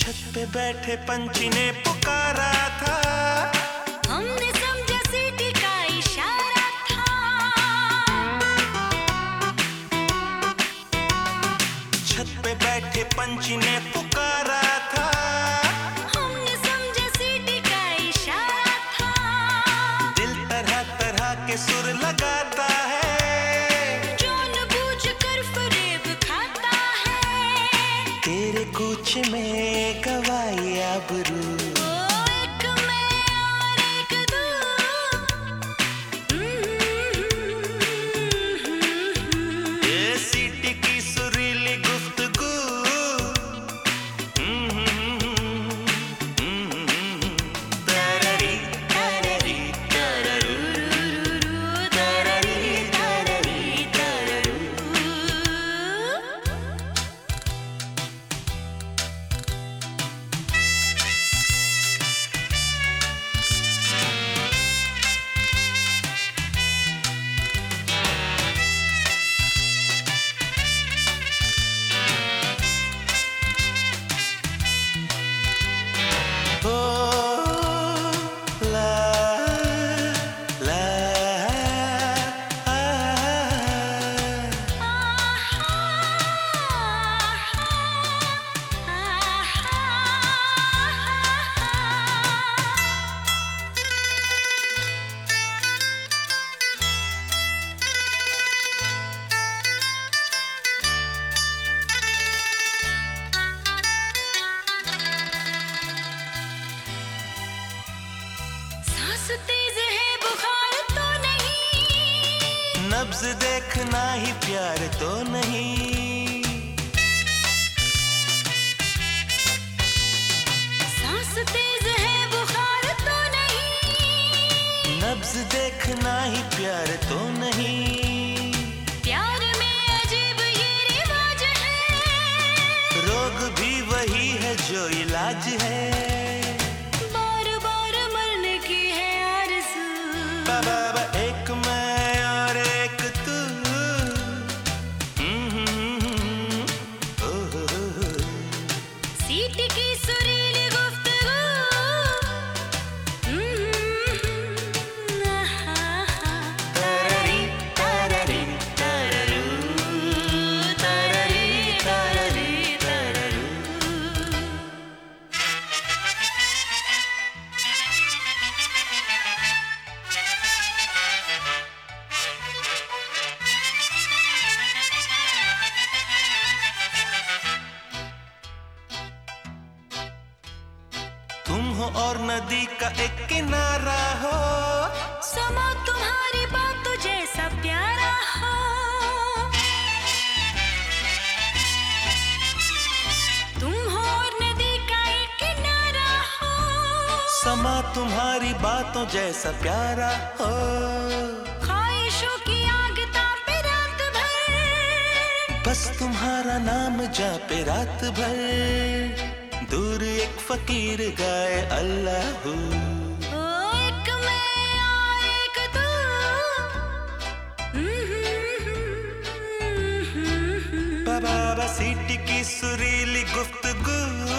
छत पे बैठे पंछी ने पुकारा था, हमने समझा सीटी का इशारा था। छत पे बैठे पंछी ने पुकारा था, हमने समझा सीटी का इशारा था। दिल तरह तरह के सुर लगाता है, जानबूझकर फरेब खाता है। तेरे कुछ में गवाई आबरू, एक मैं और एक तू। ये सीटी की सुरीली गुफ्तगू। तररी तररी तररू, तररी तररी तररू। ओ ला ला सांस तेज है बुखार तो नहीं, नब्ज देखना ही प्यार तो नहीं, सांस तेज है बुखार तो नहीं। नब्ज देखना ही प्यार तो नहीं। प्यार में अजीब ये रिवाज है, रोग भी वही है जो इलाज है। बार बार मरने की है आरज़ू। बाबा एक मैं और एक तू। सीटी की सुरीली गुफ्तगू। तररी तररी तररू, तररी तररी तररू। तुम हो और नदी का एक किनारा हो, समा तुम्हारी बातों जैसा प्यारा हो। तुम हो और नदी का एक किनारा हो, समा तुम्हारी बातों जैसा प्यारा हो। ख्वाहिशों की आग तापे रात भर, बस तुम्हारा नाम जापे रात भर। दूर एक फकीर गाए अल्लाहू, ओ एक मैं और एक तू। बाबा सीटी की सुरीली गुफ्तगू।